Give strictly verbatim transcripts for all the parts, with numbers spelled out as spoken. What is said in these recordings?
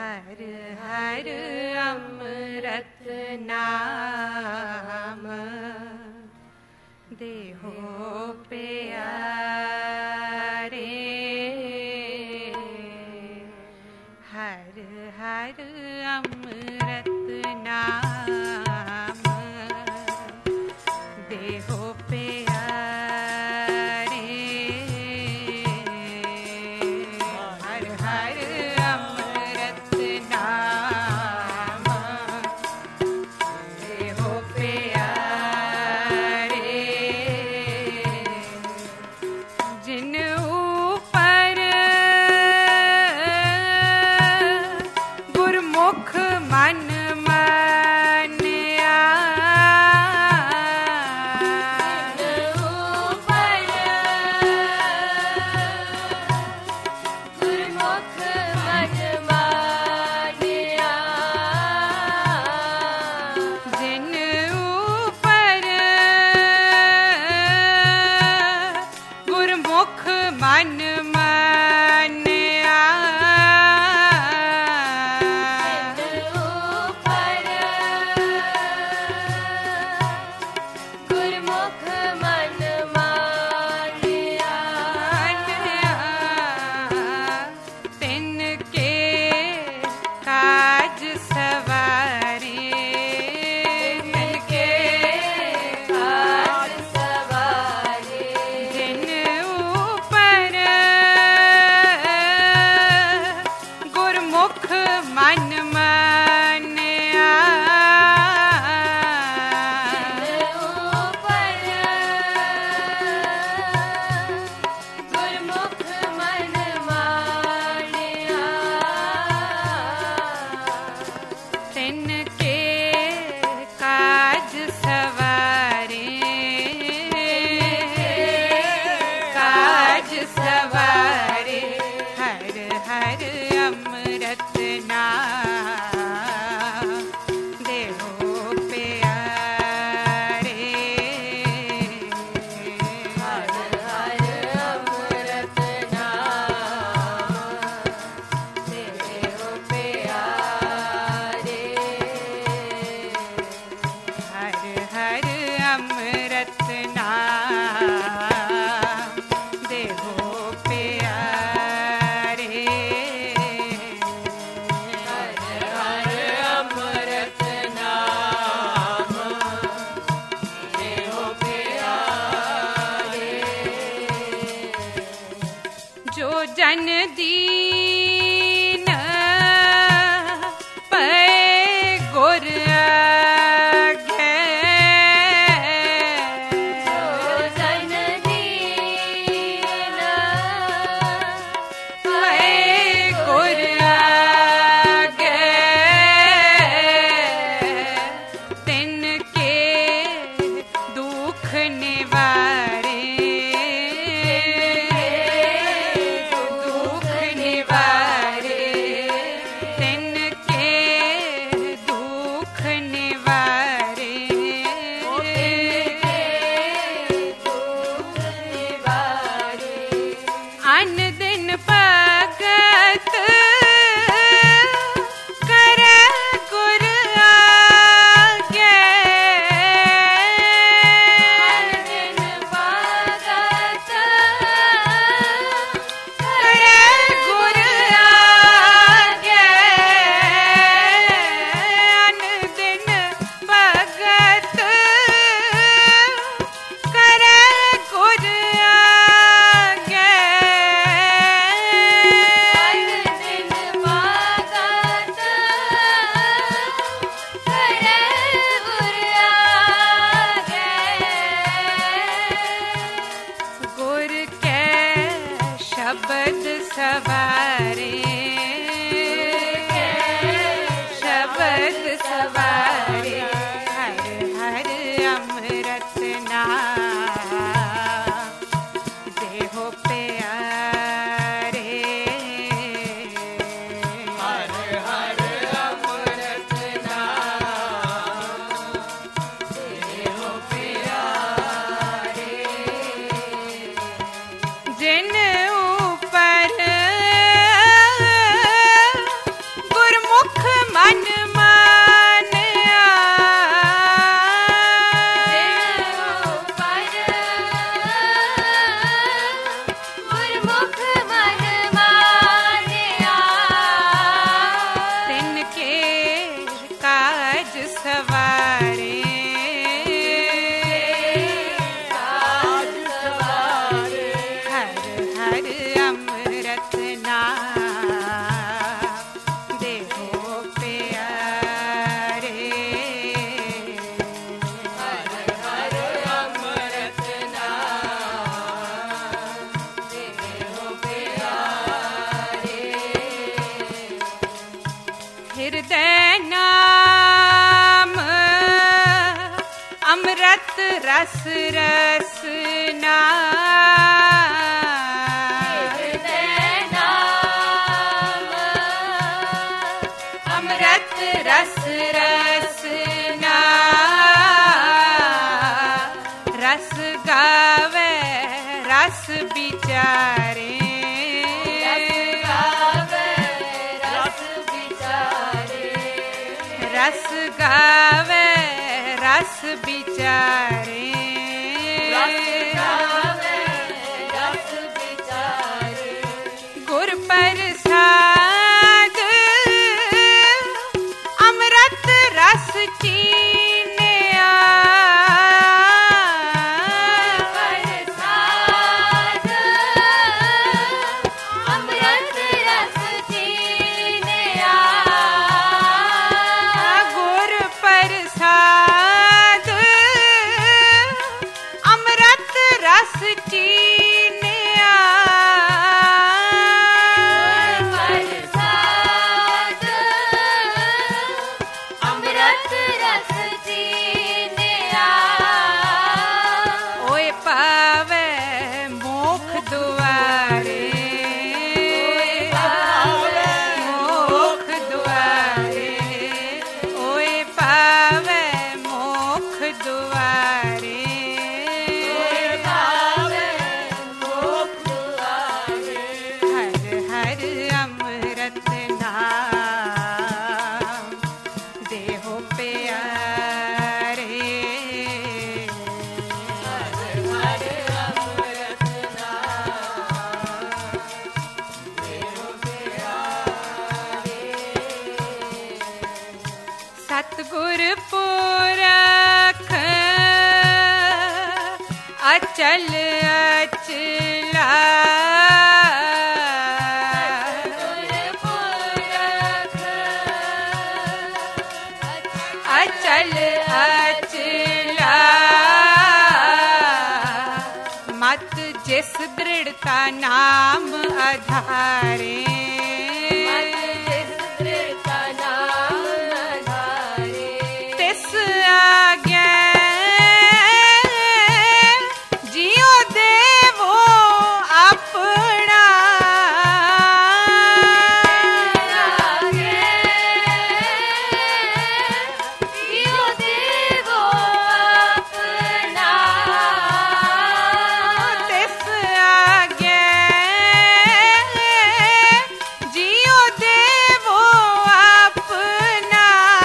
हर हर अमृत नाम देहो प्यारे। हर हर अमृत नाम देहो प्यारे। हर हर अमृत नाम देहो प्यारे। जिन ऊपर गुरमुख मन मानिया। जिन ऊपर गुरमुख मन मानिया। जिन ऊपर गुरमुख मन मानिया। जिन ऊपर गुरमुख मन मानिया। तिनके काज सवारे। तिनके काज सवारे। जिन ऊपर गुरमुख मन मानिया। जिन ऊपर गुरमुख मन मानिया। तिनके काज सवारे। काज सवारे। हर हर अमृत नाम देहो प्यारे। हर हर अमृत नाम देहो प्यारे। हर हर अमृत नाम देहो प्यारे। हर हर अमृत नाम देहो प्यारे। जो जन दीन पै गुर आगे। जो जन दीन पै गुर आगे। तिनके दुख निवारे। दुख निवारे। तिनके दुख निवारे। दुख निवारे। अन दिन भगत करे गुर आगे। अन दिन भगत करे गुर आगे। अन दिन भगत करे गुर आगे। अन दिन भगत करे गुर आगे। गुर के शब्द सवारे। शब्द सवारे। हर हर अमृत नाम देहो प्यारे। हर हर अमृत नाम देहो प्यारे। जिन ऊपर गुर अमृत रस रसना अमृत रस रसना रस गावे रस बिचारे रस गावे रस बिचारे गुर प्रसाद अमृत रस चीनिया अमृत रस चीनिया गुर प्रसाद अमृत रस चीनिया प्रसाद अमृत रस चीनिया ओए पावे मोख दुआरे मोख दुआरे ओए पावे मोख दुआरे हर हर अमृत नाम देहो प्यारे हर हर अमृत नाम देहो प्यारे सतगुर पुरख अचल अचला अचल अचला मत जिस दृढ़ता नाम आधारे तिस आज्ञा जियो देवो अपना जियो देवो अपना तिस आज्ञा जियो देवो अपना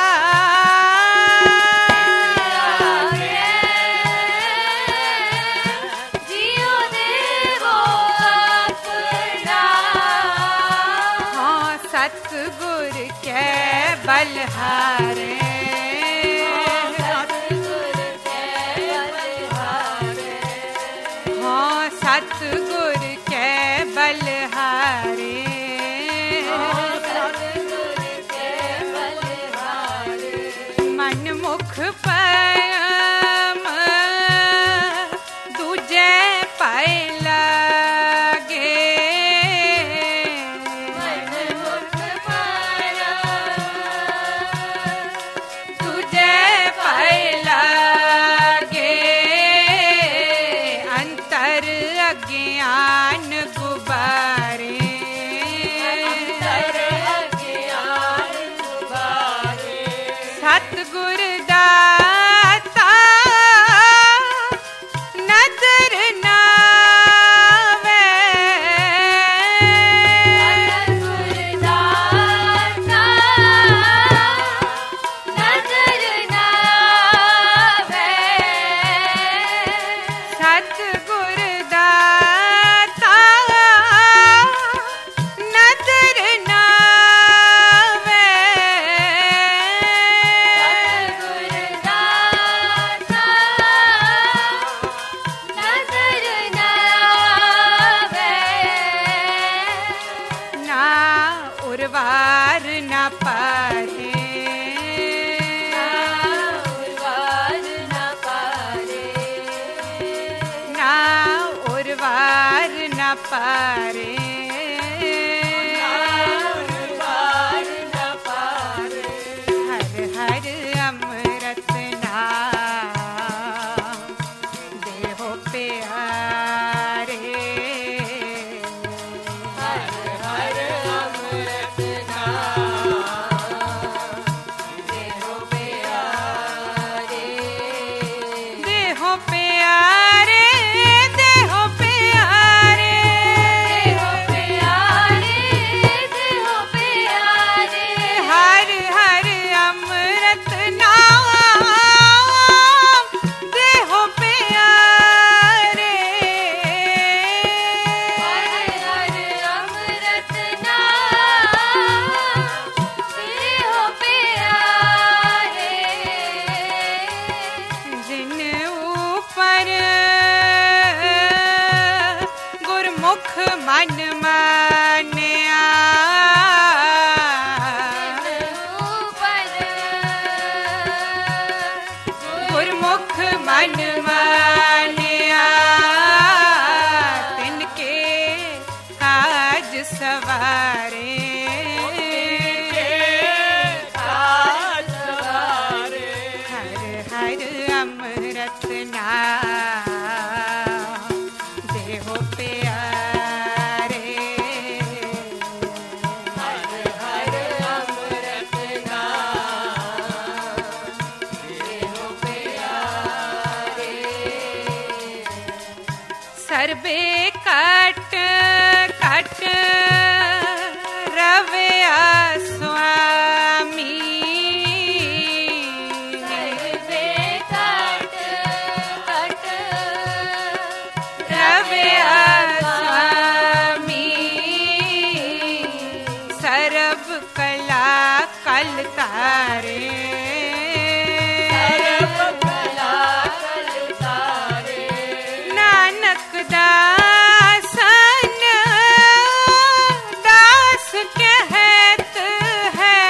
जियो देवो अपना हाँ सतगुर के बलहारे हाँ सतगुर के बलहारे मन मुख पयम दूजे पाए लागे मन मुख दूजे पाए लागे अंतर अज्ञान गुबारे सतगुर दाता नजर नावे सतगुर दाता नजर नावे सतगुर दाता नजर नावे ना उर्वार ना पारे ना उर्वार ना पारे हर हर अमृत नाम मन मानिया गुरमुख मन मानिया तिनके काज सवारे काज सवारे हर हर अमृत नाम देहो प्यारे हर हर अमृत नाम देहो प्यारे सर्वे कट कट रवया स्वामी सर्वे कट कट रवया स्वामी सर्व कला कल तारे सर्व कला कल तारे नानक दासन दास कहत है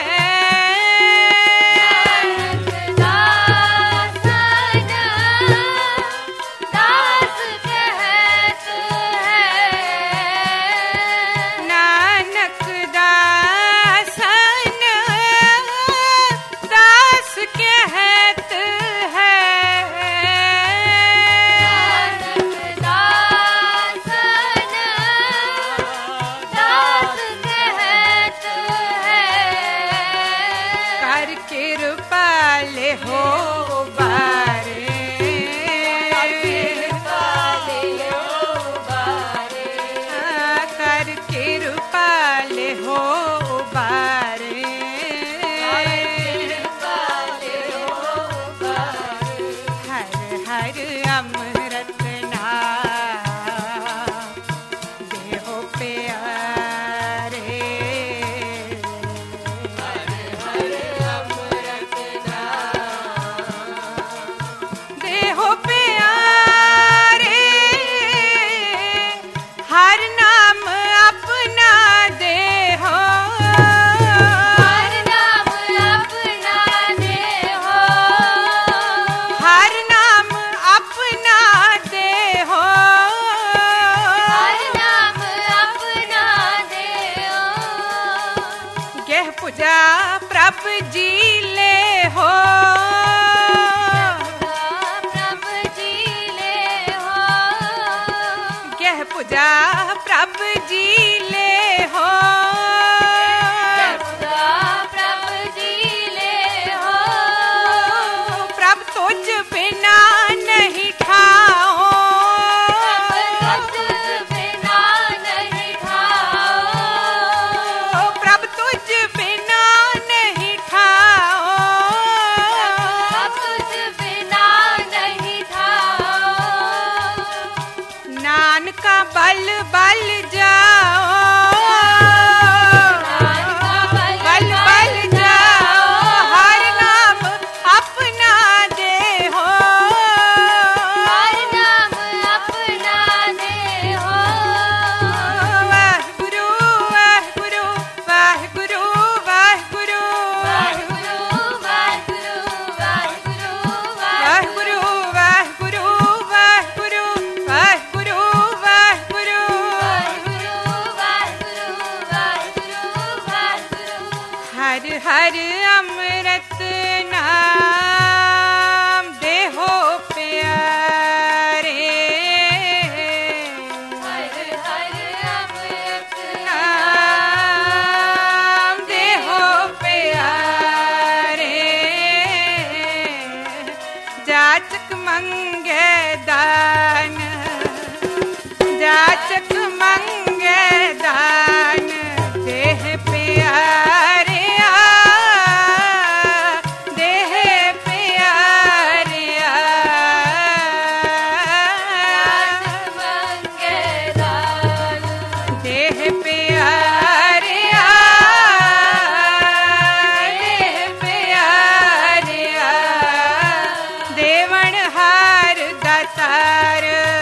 नानक दासन दास कहत है नानक दासन दास कहत है नानक दासन दास कहत है कर कृपाले हो बारे कर कृपाले हो बारे कर कृपाले हो बारे हर हर अमृत नाम देहो प्यारे हर हर अमृत नाम देहो प्यारे हर नाम अपना देहो हर नाम अपना देहो हर नाम अपना देहो हर नाम अपना देहो गह पूजा प्रभ जी ले हो प्रभ जी ले हो गह पूजा प्रभ जी ले हो प्रभ जी ले हो प्रभ तुझ बिना नहीं खाओ तुझ बिना नहीं खाओ प्रभ तुझ बिना नहीं खाओ तुझ बिना नहीं खाओ नानका बल बल जाओ बल बल जाओ हर नाम अपना देहो हर नाम अपना देहो वाहिगुरु वाहिगुरु वाहिगुरु वाहिगुरु वाहिगुरु वाहिगुरु वाहिगुरु वाहिगुरु वाहिगुरु वाहिगुरु वाहिगुरु वाहिगुरु हर हर अमृत नाम देहो प्यारे हर हर अमृत नाम देहो प्यारे जाचक मंगे दान जाचक मंगे दान देह प्यारे देह प्यारे देह प्यारे देह प्यारे देवण हार दातार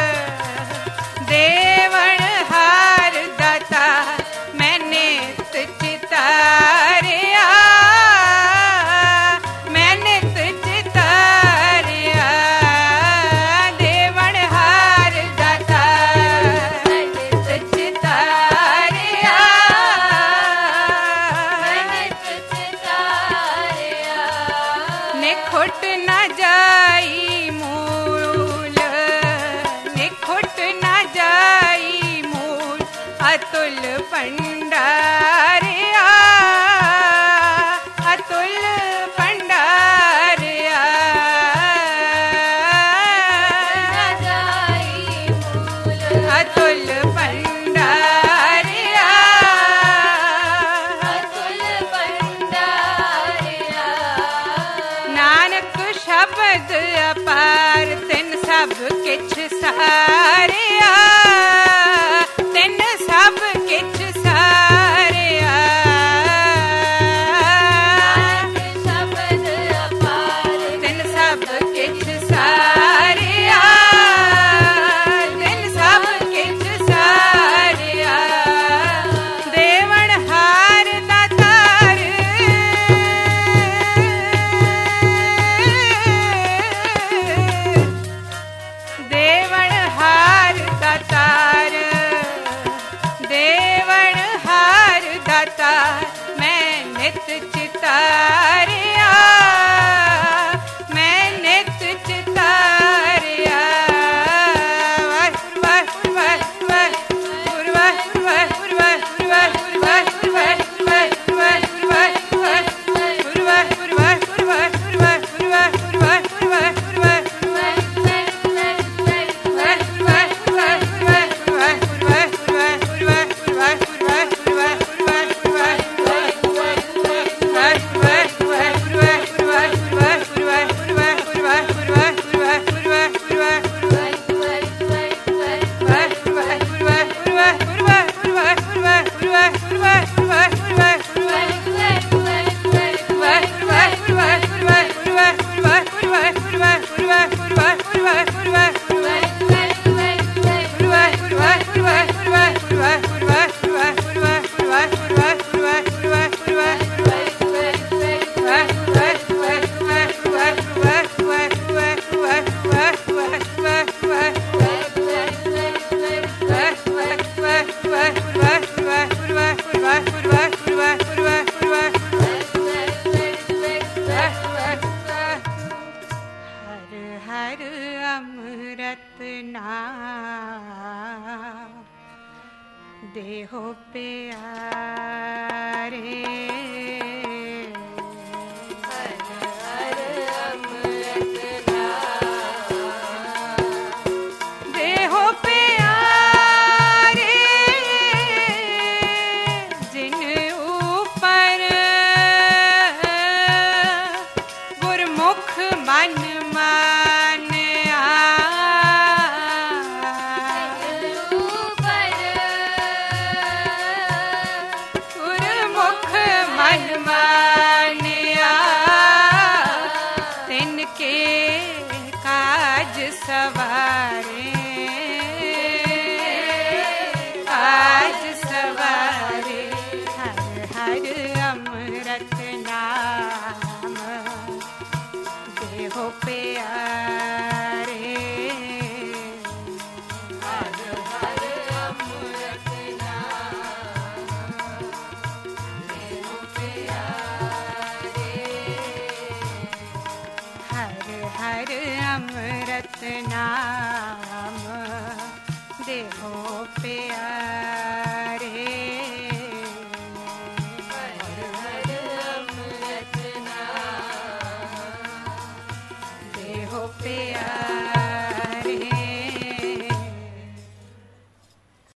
हर अमृत नाम देहो प्यारे। हर हर अमृत नाम देहो प्यारे। जिन ऊपर गुरमुख मन मानिया, गुरमुख मन मानिया, तिनके काज सवारे, काज सवारे। हर हर अमृत नाम देहो प्यारे। हर हर अमृत नाम देहो प्यारे। हर हर अमृत नाम देहो प्यारे। हर हर अमृत नाम देहो प्यारे।